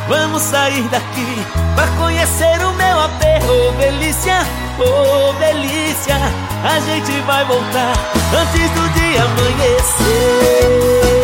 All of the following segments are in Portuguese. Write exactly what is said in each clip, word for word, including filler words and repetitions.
vamos sair daqui pra conhecer o meu apê. Oh, delícia, oh, delícia, a gente vai voltar antes do dia amanhecer.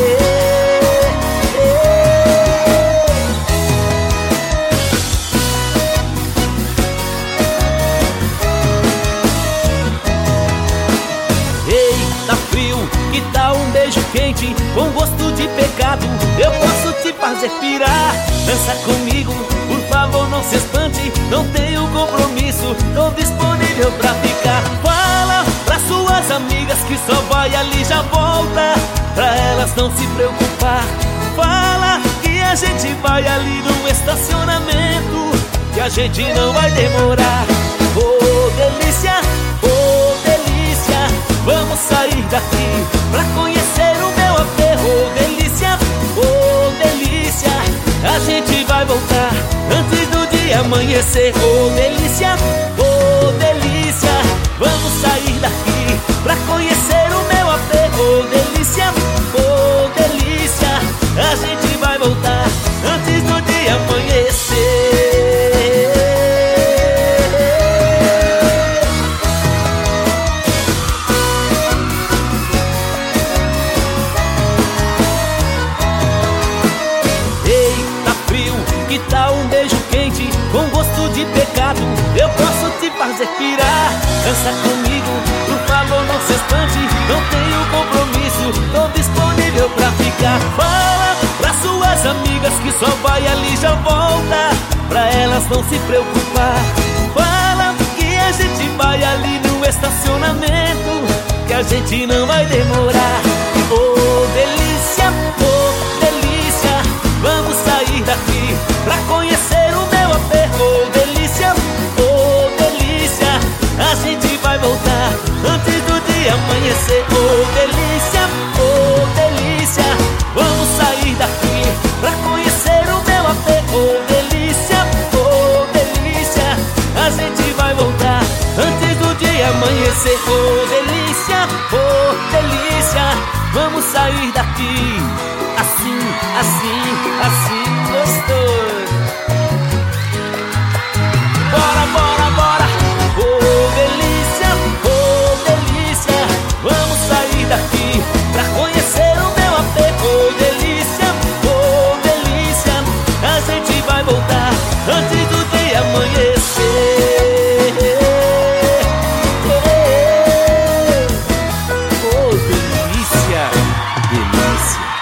Que tal um beijo quente com gosto de pecado? Eu posso te fazer pirar. Dança comigo, por favor, não se espante. Não tenho compromisso, tô disponível pra ficar. Fala pra suas amigas que só vai ali já volta, pra elas não se preocupar. Fala que a gente vai ali no estacionamento, que a gente não vai demorar. Oh, delícia, oh, delícia, vamos sair daqui pra conhecer o meu apê. Oh, delícia, oh, delícia, a gente vai voltar antes do dia amanhecer. Oh, delícia, oh, delícia, vamos sair daqui pra conhecer o meu apê. Oh, delícia, oh, delícia, a gente vai voltar antes do dia amanhecer. Que tal um beijo quente com gosto de pecado? Eu posso te fazer pirar. Dança comigo, por favor, não se espante. Não tenho compromisso, tô disponível pra ficar. Fala pra suas amigas que só vai ali já volta, pra elas não se preocupar. Fala que a gente vai ali no estacionamento, que a gente não vai demorar. Oh, delícia, oh, delícia, vamos sair daqui pra conhecer o meu apê. Oh, delícia, oh, delícia, a gente vai voltar antes do dia amanhecer. Oh, delícia, oh, delícia, vamos sair daqui pra conhecer o meu apê. Oh, delícia, oh, delícia, a gente vai voltar antes do dia amanhecer. Oh, delícia, oh, delícia, vamos sair daqui assim, assim, assim, gostoso. Bora, bora, bora. Oh, delícia, oh, delícia, vamos sair daqui pra conhecer o meu apê. Oh, delícia, oh, delícia, a gente vai voltar antes do dia amanhecer. Oh, delícia, delícia.